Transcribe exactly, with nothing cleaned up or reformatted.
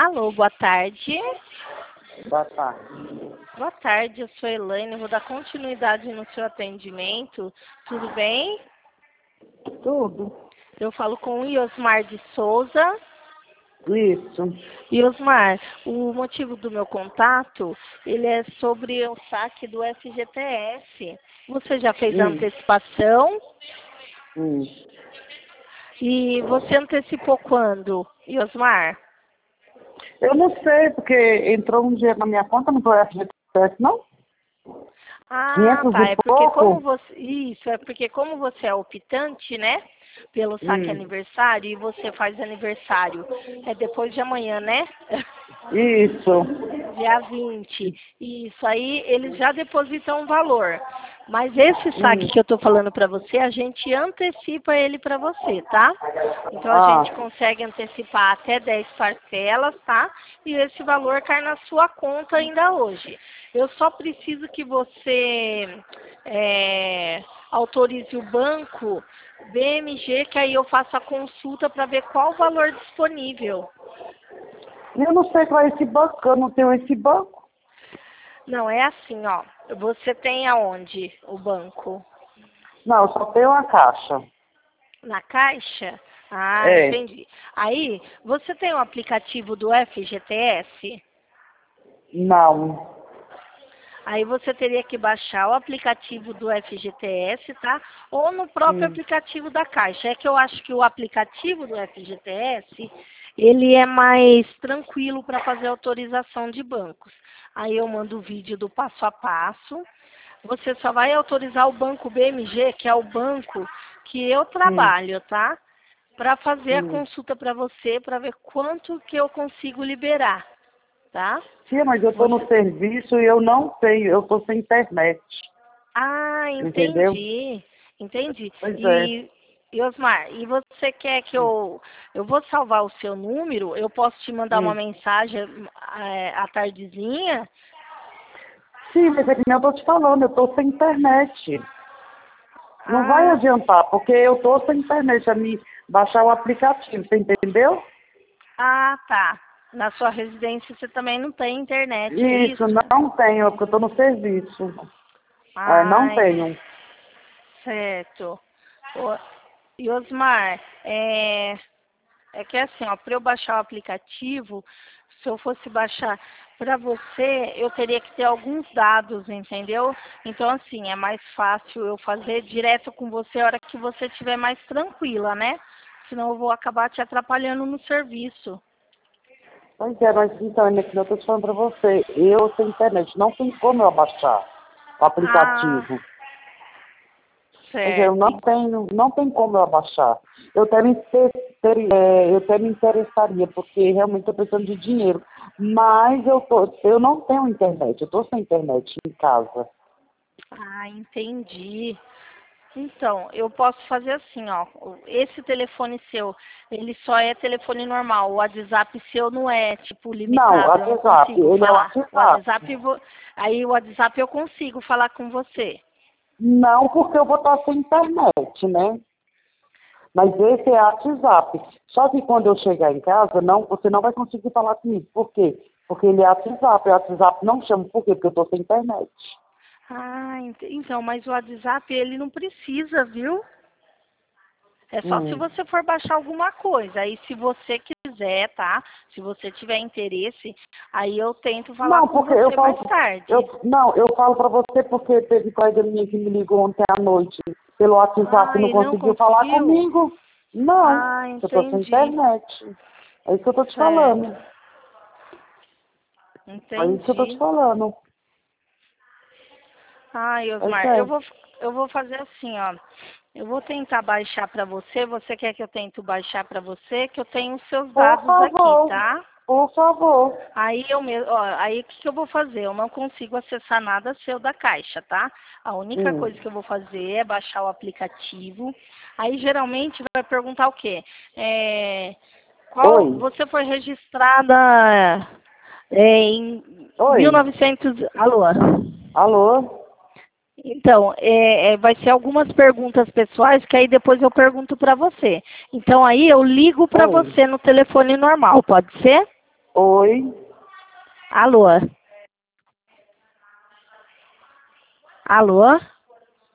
Alô, boa tarde. Boa tarde. Boa tarde, eu sou Elaine, vou dar continuidade no seu atendimento. Tudo bem? Tudo. Eu falo com o Iosmar de Souza. Isso. Iosmar, o motivo do meu contato, ele é sobre o saque do F G T S. Você já fez a Hum. antecipação? Hum. E você antecipou quando, Iosmar? Eu não sei, porque entrou um dinheiro na minha conta, não foi F G T S, não? Ah, quinhentos tá. e É porque pouco? como você. Isso, é porque como você é optante, né? Pelo saque Hum. aniversário, e você faz aniversário. É depois de amanhã, né? Isso. Dia vinte. Isso aí, eles já depositam um valor. Mas esse saque Hum. que eu tô falando para você, a gente antecipa ele para você, tá? Então a Ah. gente consegue antecipar até dez parcelas, tá? E esse valor cai na sua conta ainda hoje. Eu só preciso que você é, autorize o banco B M G, que aí eu faço a consulta para ver qual o valor disponível. Eu não sei qual é esse banco, eu não tenho esse banco. Não, é assim, ó. Você tem aonde o banco? Não, eu só tenho uma caixa. Na Caixa? Ah, É. entendi. Aí, você tem o aplicativo do F G T S? Não. Aí você teria que baixar o aplicativo do F G T S, tá? Ou no próprio Hum. aplicativo da Caixa. É que eu acho que o aplicativo do F G T S, ele é mais tranquilo para fazer autorização de bancos. Aí eu mando o vídeo do passo a passo. Você só vai autorizar o banco B M G, que é o banco que eu Hum. trabalho, tá? Para fazer a Hum. consulta para você, para ver quanto que eu consigo liberar, tá? Sim, mas eu estou Você... no serviço e eu não tenho, eu estou sem internet. Ah, Entendeu? entendi, entendi. Pois é. E, e Osmar, e você quer que Hum. eu... Eu vou salvar o seu número, eu posso te mandar uma Hum. mensagem é, à tardezinha? Sim, mas é que nem eu estou te falando, eu estou sem internet. Não vai Ah, adiantar, porque eu estou sem internet a me baixar o aplicativo, você entendeu? ah, tá. Na sua residência você também não tem internet, é Isso, isso? não tenho, porque eu estou no serviço. Ah, não Ai, tenho. certo. Ô, e Osmar, é, é que assim, ó, para eu baixar o aplicativo, se eu fosse baixar para você, eu teria que ter alguns dados, entendeu? Então, assim, é mais fácil eu fazer direto com você a hora que você estiver mais tranquila, né? Senão eu vou acabar te atrapalhando no serviço. Pois é, mas então, é que eu estou te falando para você, eu sem internet, não tem como eu baixar o Ah, aplicativo. Pois é, eu não certo. tenho, não tem como eu abaixar. Eu até me, ter, ter, é, eu até me interessaria, porque realmente estou precisando de dinheiro. Mas eu, tô, eu não tenho internet, eu estou sem internet em casa. Ah, entendi. Então, eu posso fazer assim, ó. Esse telefone seu, ele só é telefone normal. O WhatsApp seu não é, tipo, Não, o limitado. Eu não WhatsApp, consigo ele é o falar. O WhatsApp. WhatsApp, eu vou- aí o WhatsApp eu consigo falar com você. Não, porque eu vou estar sem internet, né? Mas esse é WhatsApp. Só que quando eu chegar em casa, não, você não vai conseguir falar comigo. Por quê? Porque ele é WhatsApp. O WhatsApp não chama. Por quê? Porque eu estou sem internet. Ah, ent- então, mas o WhatsApp, ele não precisa, viu? É só se Hum. você for baixar alguma coisa. Aí, se você quiser, tá? Se você tiver interesse, aí eu tento falar Não, com porque eu você mais falo. tarde. Eu, não, eu falo para você porque teve colega minha que me ligou ontem à noite pelo WhatsApp e Ah, não e não conseguiu falar conseguiu? comigo. Não, Ah, eu estou sem entendi. internet. É isso que eu estou te Certo. falando. É isso que eu estou te Entendi. falando. Ai, É Osmar, eu sério. vou, eu vou fazer assim, ó. Eu vou tentar baixar para você. Você quer que eu tente baixar para você? Que eu tenho os seus Por dados aqui, favor. tá? Por favor. Aí eu mesmo, ó, aí o que, que eu vou fazer? Eu não consigo acessar nada seu da Caixa, tá? A única Hum. coisa que eu vou fazer é baixar o aplicativo. Aí geralmente vai perguntar o quê? É, qual Oi. você foi registrada é, em mil e Oi. novecentos. Alô? Alô? Então, é, é, vai ser algumas perguntas pessoais que aí depois eu pergunto para você. Então aí eu ligo para Oi. você no telefone normal, pode ser? Oi? Alô? Alô?